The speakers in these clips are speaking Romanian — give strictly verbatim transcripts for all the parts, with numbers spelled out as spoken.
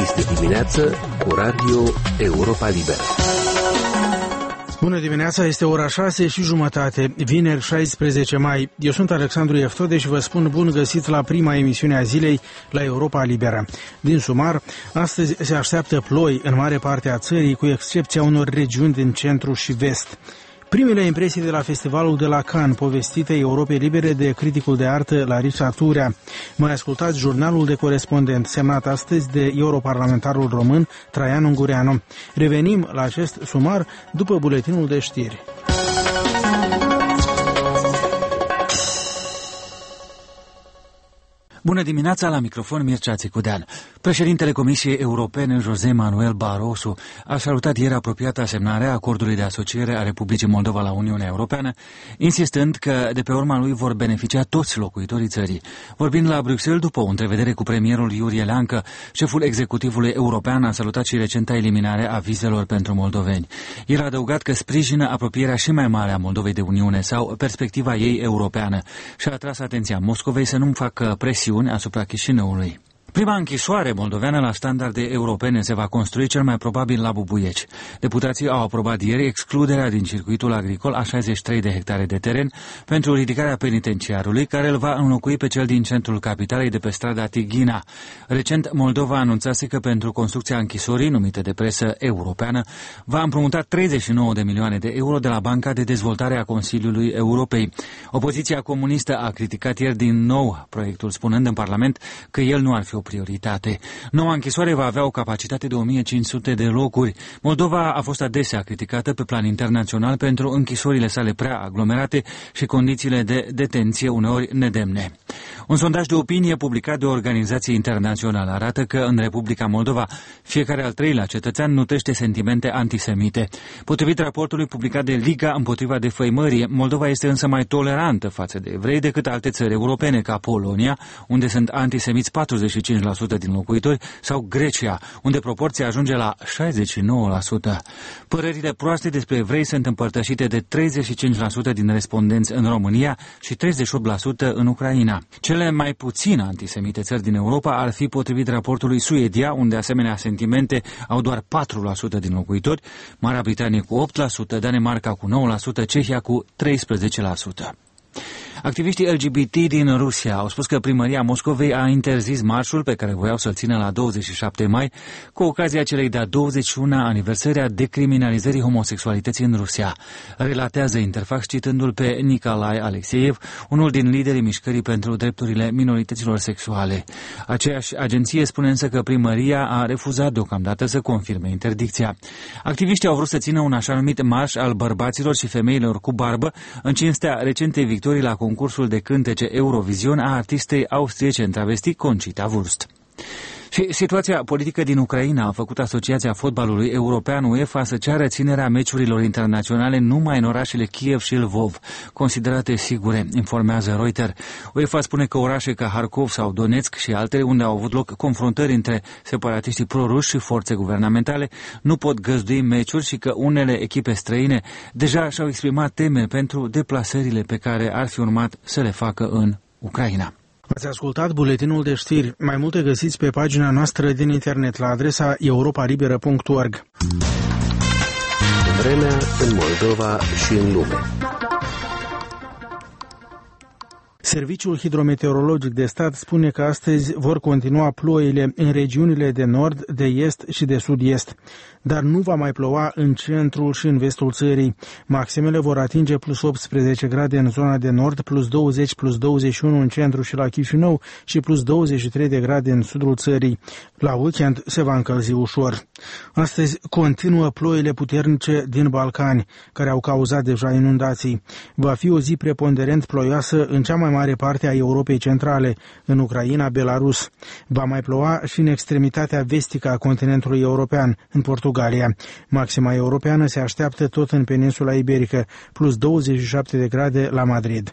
Este dimineață cu Radio Europa Liberă. Bună dimineața, este ora șase și jumătate, vineri șaisprezece mai. Eu sunt Alexandru Eftode și vă spun bun găsit la prima emisiune a zilei la Europa Liberă. Din sumar, astăzi se așteaptă ploi în mare parte a țării, cu excepția unor regiuni din centru și vest. Primele impresii de la festivalul de la Cannes, povestite Europei Libere de criticul de artă Larisa Turea. Mai ascultați jurnalul de corespondent, semnat astăzi de europarlamentarul român Traian Ungureanu. Revenim la acest sumar după buletinul de știri. Bună dimineața, la microfon Mircea Țicudean. Președintele Comisiei Europene, José Manuel Barroso, a salutat ieri apropiata semnarea acordului de asociere a Republicii Moldova la Uniunea Europeană, insistând că de pe urma lui vor beneficia toți locuitorii țării. Vorbind la Bruxelles după o întrevedere cu premierul Iurie Leancă, șeful executivului european a salutat și recenta eliminare a vizelor pentru moldoveni. El a adăugat că sprijină apropierea și mai mare a Moldovei de Uniune sau perspectiva ei europeană și a atras atenția Moscovei să nu facă presiuni asupra Chișinăului. Prima închisoare moldoveană la standarde europene se va construi cel mai probabil la Bubuieci. Deputații au aprobat ieri excluderea din circuitul agricol a șaizeci și trei de hectare de teren pentru ridicarea penitenciarului, care îl va înlocui pe cel din centrul capitalei de pe strada Tighina. Recent, Moldova anunțase că pentru construcția închisorii, numită de presă europeană, va împrumuta treizeci și nouă de milioane de euro de la Banca de Dezvoltare a Consiliului Europei. Opoziția comunistă a criticat ieri din nou proiectul, spunând în Parlament că el nu ar fi o prioritate. Noua închisoare va avea o capacitate de o mie cinci sute de locuri. Moldova a fost adesea criticată pe plan internațional pentru închisorile sale prea aglomerate și condițiile de detenție uneori nedemne. Un sondaj de opinie publicat de o organizație internațională arată că în Republica Moldova fiecare al treilea cetățean nutrește sentimente antisemite. Potrivit raportului publicat de Liga împotriva defăimării, Moldova este însă mai tolerantă față de evrei decât alte țări europene, ca Polonia, unde sunt antisemiți patruzeci și cinci la sută din locuitori, sau Grecia, unde proporția ajunge la șaizeci și nouă la sută. Părerile proaste despre evrei sunt împărtășite de treizeci și cinci la sută din respondenți în România și treizeci și opt la sută în Ucraina. Cele mai puțin antisemite țări din Europa ar fi, potrivit raportului, Suedia, unde asemenea sentimente au doar patru la sută din locuitori, Marea Britanie cu opt la sută, Danemarca cu nouă la sută, Cehia cu treisprezece la sută. Activiștii L G B T din Rusia au spus că primăria Moscovei a interzis marșul pe care voiau să-l țină la douăzeci și șapte mai, cu ocazia celei de-a douăzeci și una aniversări a decriminalizării homosexualității în Rusia. Relatează Interfax citându-l pe Nicolae Alexeiev, unul din liderii mișcării pentru drepturile minorităților sexuale. Aceeași agenție spune însă că primăria a refuzat deocamdată să confirme interdicția. Activiștii au vrut să țină un așa numit marș al bărbaților și femeilor cu barbă în cinstea recentei victorii la concursul de cântece Eurovision a artistei austriece în travesti Concita Wurst. Și situația politică din Ucraina a făcut Asociația Fotbalului European UEFA să ceară ținerea meciurilor internaționale numai în orașele Kiev și Lvov, considerate sigure, informează Reuters. UEFA spune că orașe ca Harkov sau Donetsk și altele, unde au avut loc confruntări între separatiștii proruși și forțe guvernamentale, nu pot găzdui meciuri și că unele echipe străine deja și-au exprimat teme pentru deplasările pe care ar fi urmat să le facă în Ucraina. Ați ascultat buletinul de știri. Mai multe găsiți pe pagina noastră din internet la adresa europa liberă punct org. Vremea în Moldova și în lume. Serviciul hidrometeorologic de stat spune că astăzi vor continua ploile în regiunile de nord, de est și de sud-est, dar nu va mai ploua în centrul și în vestul țării. Maximele vor atinge plus optsprezece grade în zona de nord, plus douăzeci, plus douăzeci și unu în centru și la Chișinău și plus douăzeci și trei de grade în sudul țării. La weekend se va încălzi ușor. Astăzi continuă ploile puternice din Balcani, care au cauzat deja inundații. Va fi o zi preponderent ploioasă în cea mai mare parte a Europei Centrale, în Ucraina, Belarus. Va mai ploua și în extremitatea vestică a continentului european, în Portugalia. Maxima europeană se așteaptă tot în peninsula iberică, plus douăzeci și șapte de grade la Madrid.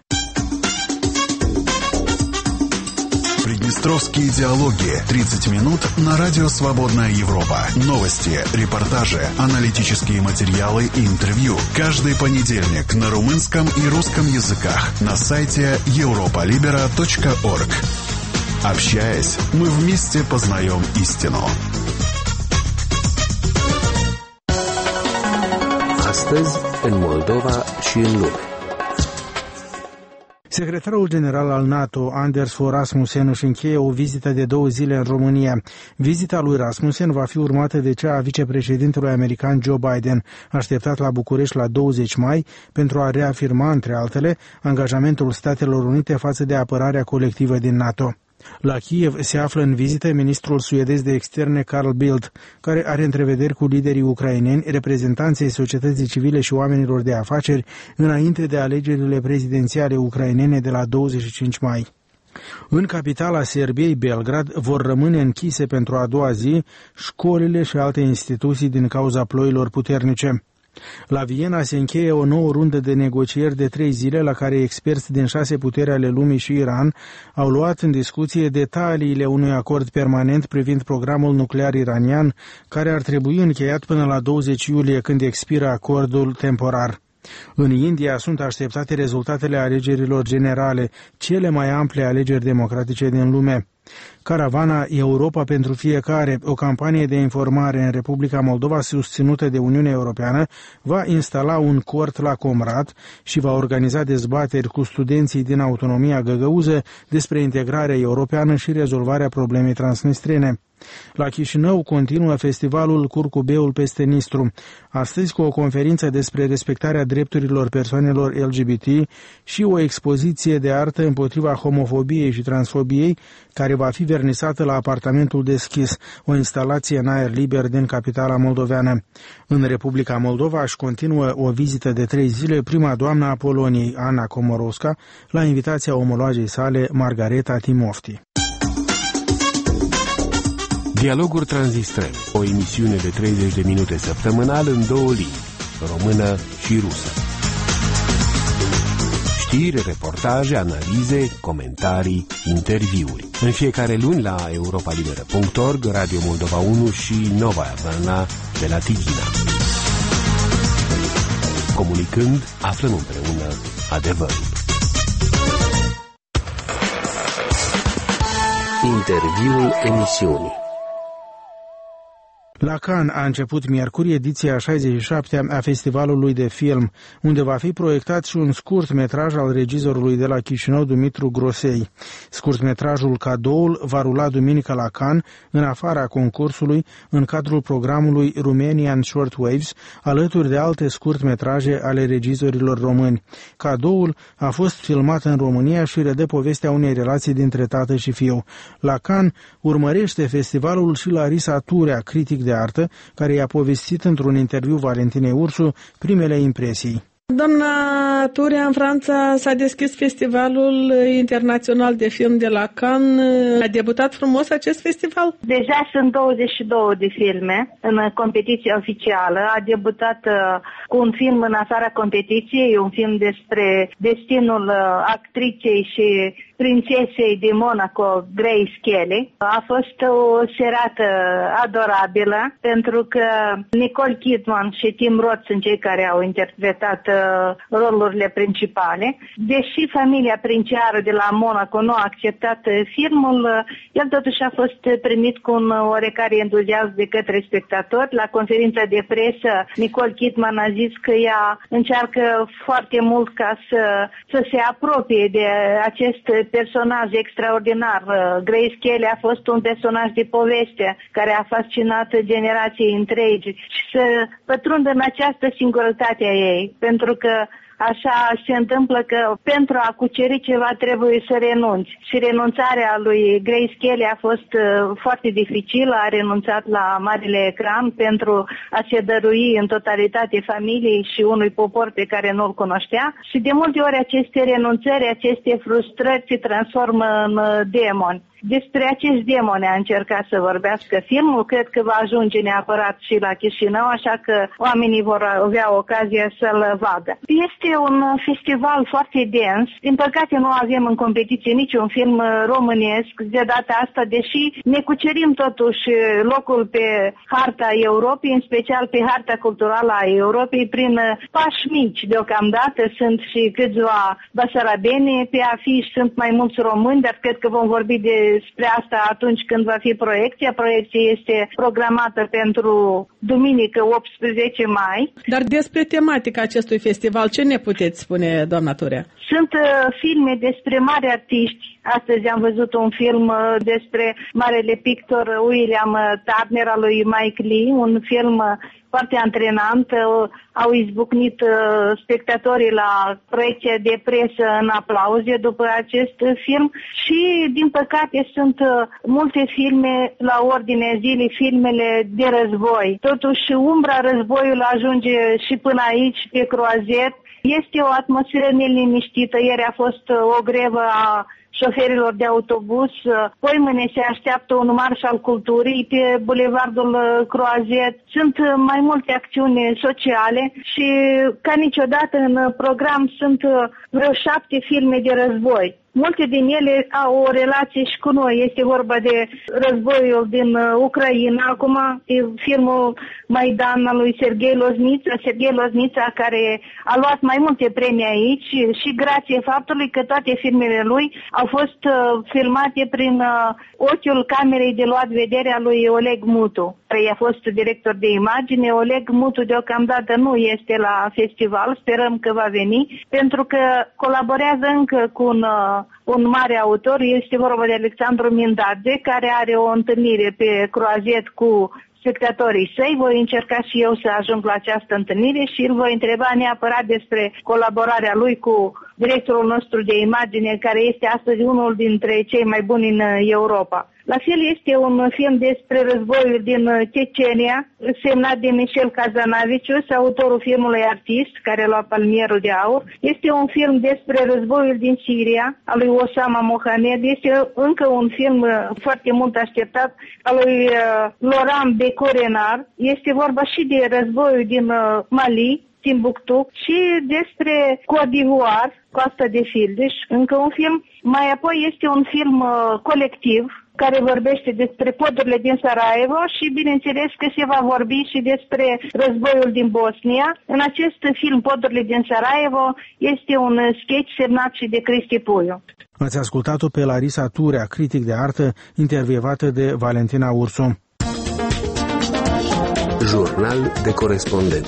Приднестровские диалоги. тридцать минут на радио «Свободная Европа». Новости, репортажи, аналитические материалы и интервью. Каждый понедельник на румынском и русском языках на сайте europa libera точка org. Общаясь, мы вместе познаем истину. Astăzi, în Moldova și în lume. Secretarul general al NATO, Anders Fogh Rasmussen, își încheie o vizită de două zile în România. Vizita lui Rasmussen va fi urmată de cea a vicepreședintelui american Joe Biden, așteptat la București la douăzeci mai, pentru a reafirma, între altele, angajamentul Statelor Unite față de apărarea colectivă din NATO. La Kiev se află în vizită ministrul suedez de externe Carl Bildt, care are întrevederi cu liderii ucraineni, reprezentanții societății civile și oamenilor de afaceri, înainte de alegerile prezidențiale ucrainene de la douăzeci și cinci mai. În capitala Serbiei, Belgrad, vor rămâne închise pentru a doua zi școlile și alte instituții din cauza ploilor puternice. La Viena se încheie o nouă rundă de negocieri de trei zile la care experți din șase puteri ale lumii și Iran au luat în discuție detaliile unui acord permanent privind programul nuclear iranian, care ar trebui încheiat până la douăzeci iulie, când expiră acordul temporar. În India sunt așteptate rezultatele alegerilor generale, cele mai ample alegeri democratice din lume. Caravana Europa pentru fiecare, o campanie de informare în Republica Moldova susținută de Uniunea Europeană, va instala un cort la Comrat și va organiza dezbateri cu studenții din autonomia găgăuză despre integrarea europeană și rezolvarea problemei transnistrene. La Chișinău continuă festivalul Curcubeul peste Nistru, astăzi cu o conferință despre respectarea drepturilor persoanelor L G B T și o expoziție de artă împotriva homofobiei și transfobiei, care va fi vernisată la Apartamentul Deschis, o instalație în aer liber din capitala moldoveană. În Republica Moldova își continuă o vizită de trei zile prima doamnă a Poloniei, Anna Komorowska, la invitația omologei sale, Margareta Timofti. Dialoguri Transnistrene, o emisiune de treizeci de minute săptămânal în două limbi, română și rusă. Știri, reportaje, analize, comentarii, interviuri. În fiecare luni la europa liberă punct org, Radio Moldova unu și Novaya Volna de la Tighina. Comunicând, aflăm împreună adevărul. Interviul emisiunii. La Cannes a început miercuri ediția a șaizeci și șaptea a Festivalului de Film, unde va fi proiectat și un scurt metraj al regizorului de la Chișinău, Dumitru Grosei. Scurtmetrajul Cadoul va rula duminică la Cannes, în afara concursului, în cadrul programului Romanian Shortwaves, alături de alte scurtmetraje ale regizorilor români. Cadoul a fost filmat în România și redă povestea unei relații dintre tată și fiu. La Cannes urmărește festivalul și Larisa Turea, critic de artă, care i-a povestit într-un interviu Valentinei Ursu primele impresii. Doamna Turea, în Franța s-a deschis Festivalul Internațional de Film de la Cannes. A debutat frumos acest festival? Deja sunt douăzeci și două de filme în competiția oficială. A debutat uh, cu un film în afara competiției, un film despre destinul uh, actriței și prințesei de Monaco, Grace Kelly. A fost o serată adorabilă, pentru că Nicole Kidman și Tim Roth sunt cei care au interpretat rolurile principale. Deși familia princiară de la Monaco nu a acceptat filmul, el totuși a fost primit cu un oarecare entuziasm de către spectatori. La conferința de presă, Nicole Kidman a zis că ea încearcă foarte mult ca să, să se apropie de acest personaj extraordinar. Grace Kelly a fost un personaj de poveste care a fascinat generații întregi și să pătrundă în această singurătate a ei, pentru că așa se întâmplă că pentru a cuceri ceva trebuie să renunți. Și renunțarea lui Grace Kelly a fost foarte dificilă, a renunțat la marile ecran pentru a se dărui în totalitate familiei și unui popor pe care nu-l cunoștea. Și de multe ori aceste renunțări, aceste frustrări se transformă în demoni. Despre acești demoni a încercat să vorbească filmul, cred că va ajunge neapărat și la Chișinău, așa că oamenii vor avea ocazia să-l vadă. Este un festival foarte dens, din păcate nu avem în competiție niciun film românesc de data asta, deși ne cucerim totuși locul pe harta Europei, în special pe harta culturală a Europei, prin pași mici deocamdată. Sunt și câțiva basarabeni pe afiș, sunt mai mulți români, dar cred că vom vorbi de despre asta atunci când va fi proiecția. Proiecția este programată pentru duminică optsprezece mai. Dar despre tematica acestui festival, ce ne puteți spune, doamna Turea? Sunt uh, filme despre mari artiști. Astăzi am văzut un film uh, despre marele pictor William Turner al lui Mike Lee, un film uh, foarte antrenant. Uh, au izbucnit uh, spectatorii la proiecția de presă în aplauze după acest uh, film și, din păcate, sunt uh, multe filme la ordinea zilei, filmele de război. Totuși, umbra războiului ajunge și până aici, pe Croazet. Este o atmosferă neliniștită. Ieri a fost uh, o grevă a șoferilor de autobuz. Poimâine se așteaptă un marș al culturii pe bulevardul Croazet. Sunt mai multe acțiuni sociale și, ca niciodată, în program sunt vreo șapte filme de război. Multe din ele au o relație și cu noi. Este vorba de războiul din Ucraina. Acum e filmul Maidan al lui Serghei Loznița, Serghei Loznița, care a luat mai multe premii aici și grație faptului că toate filmele lui au fost filmate prin ochiul camerei de luat vedere a lui Oleg Mutu, care a fost director de imagine. Oleg Mutu deocamdată nu este la festival, sperăm că va veni, pentru că colaborează încă cu un un mare autor, este vorba de Alexandru Mindadze, care are o întâlnire pe Croazet cu spectatorii săi. Voi încerca și eu să ajung la această întâlnire și îl voi întreba neapărat despre colaborarea lui cu directorul nostru de imagine, care este astăzi unul dintre cei mai buni în Europa. La fel este un film despre războiul din Cecenia, semnat de Michel Kazanavicius, autorul filmului Artist, care a luat Palmierul de Aur. Este un film despre războiul din Siria, al lui Osama Mohamed. Este încă un film foarte mult așteptat, al lui Laurent Becorenar. Este vorba și de războiul din Mali, Timbuktu, și despre Côte d'Ivoire, Coasta de Fildeș, încă un film. Mai apoi este un film uh, colectiv care vorbește despre podurile din Sarajevo și, bineînțeles, că se va vorbi și despre războiul din Bosnia. În acest film, Podurile din Sarajevo, este un sketch semnat și de Cristi Puiu. Ați ascultat-o pe Larisa Turea, critic de artă, intervievată de Valentina Ursu. Jurnal de corespondent.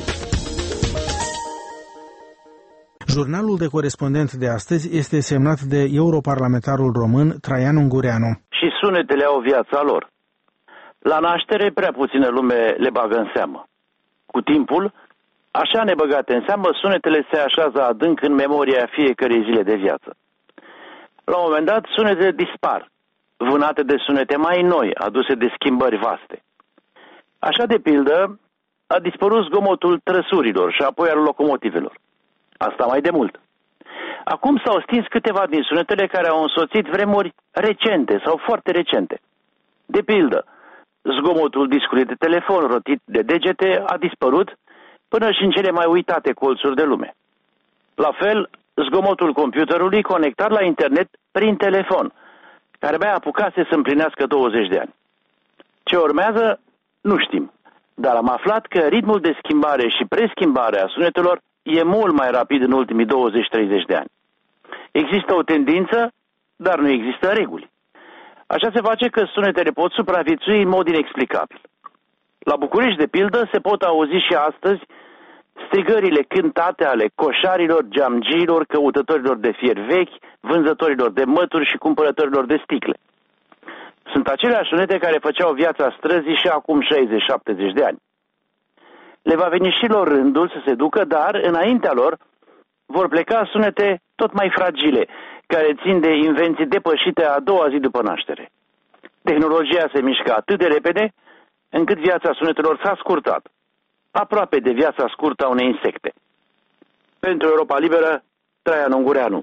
Jurnalul de corespondent de astăzi este semnat de europarlamentarul român Traian Ungureanu. Și sunetele au viața lor. La naștere, prea puțină lume le bagă în seamă. Cu timpul, așa nebăgate în seamă, sunetele se așează adânc în memoria fiecărei zile de viață. La un moment dat, sunetele dispar, vânate de sunete mai noi, aduse de schimbări vaste. Așa, de pildă, a dispărut zgomotul trăsurilor și apoi al locomotivelor. Asta mai de mult. Acum s-au stins câteva din sunetele care au însoțit vremuri recente sau foarte recente. De pildă, zgomotul discului de telefon rotit de degete a dispărut până și în cele mai uitate colțuri de lume. La fel, zgomotul computerului conectat la internet prin telefon, care abia apucase să împlinească douăzeci de ani. Ce urmează, nu știm, dar am aflat că ritmul de schimbare și preschimbare a sunetelor e mult mai rapid în ultimii douăzeci treizeci de ani. Există o tendință, dar nu există reguli. Așa se face că sunetele pot supraviețui în mod inexplicabil. La București, de pildă, se pot auzi și astăzi strigările cântate ale coșarilor, geamgiilor, căutătorilor de fier vechi, vânzătorilor de mături și cumpărătorilor de sticle. Sunt aceleași sunete care făceau viața străzii și acum șaizeci șaptezeci de ani. Le va veni și lor rândul să se ducă, dar înaintea lor vor pleca sunete tot mai fragile, care țin de invenții depășite a doua zi după naștere. Tehnologia se mișcă atât de repede, încât viața sunetelor s-a scurtat, aproape de viața scurtă a unei insecte. Pentru Europa Liberă, Traian Ungureanu.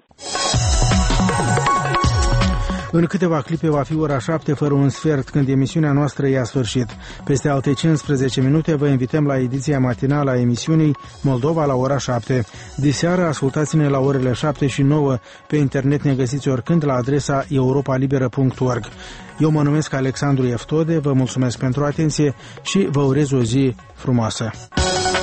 În câteva clipe va fi ora șapte fără un sfert, când emisiunea noastră ia sfârșit. Peste alte cincisprezece minute vă invităm la ediția matinală a emisiunii Moldova la ora șapte. Diseară ascultați-ne la orele șapte și nouă. Pe internet ne găsiți oricând la adresa europa liberă punct org. Eu mă numesc Alexandru Eftode, vă mulțumesc pentru atenție și vă urez o zi frumoasă.